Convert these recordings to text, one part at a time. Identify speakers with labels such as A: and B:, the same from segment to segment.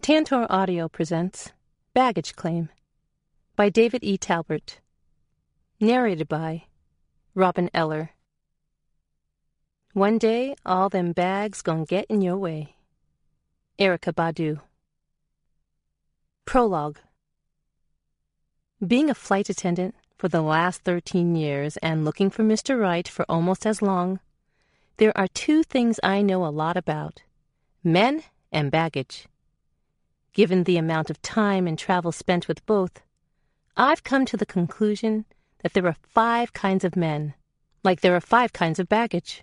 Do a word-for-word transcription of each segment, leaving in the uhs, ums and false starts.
A: Tantor Audio presents Baggage Claim by David E. Talbert. Narrated by Robin Eller. One day, all them bags gon' get in your way. Erykah Badu. Prologue. Being a flight attendant for the last thirteen years and looking for Mister Right for almost as long, there are two things I know a lot about: men and baggage. Given the amount of time and travel spent with both, I've come to the conclusion that there are five kinds of men, like there are five kinds of baggage.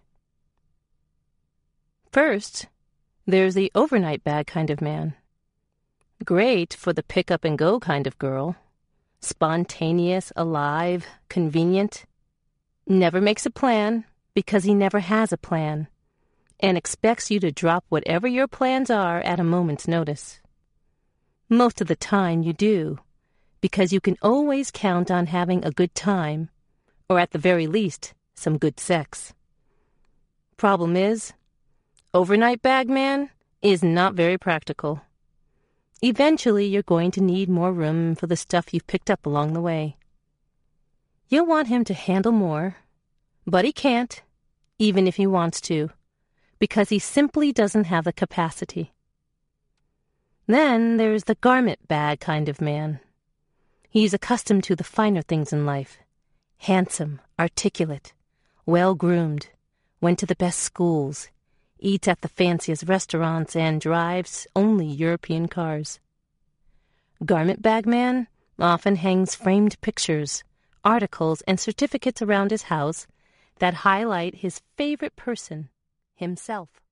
A: First, there's the overnight bag kind of man. Great for the pick-up-and-go kind of girl. Spontaneous, alive, convenient. Never makes a plan because he never has a plan, and expects you to drop whatever your plans are at a moment's notice. Most of the time you do, because you can always count on having a good time, or at the very least, some good sex. Problem is, overnight bag man is not very practical. Eventually, you're going to need more room for the stuff you've picked up along the way. You'll want him to handle more, but he can't, even if he wants to, because he simply doesn't have the capacity. Then there's the garment bag kind of man. He's accustomed to the finer things in life. Handsome, articulate, well-groomed, went to the best schools, eats at the fanciest restaurants, and drives only European cars. Garment bag man often hangs framed pictures, articles, and certificates around his house that highlight his favorite person, himself.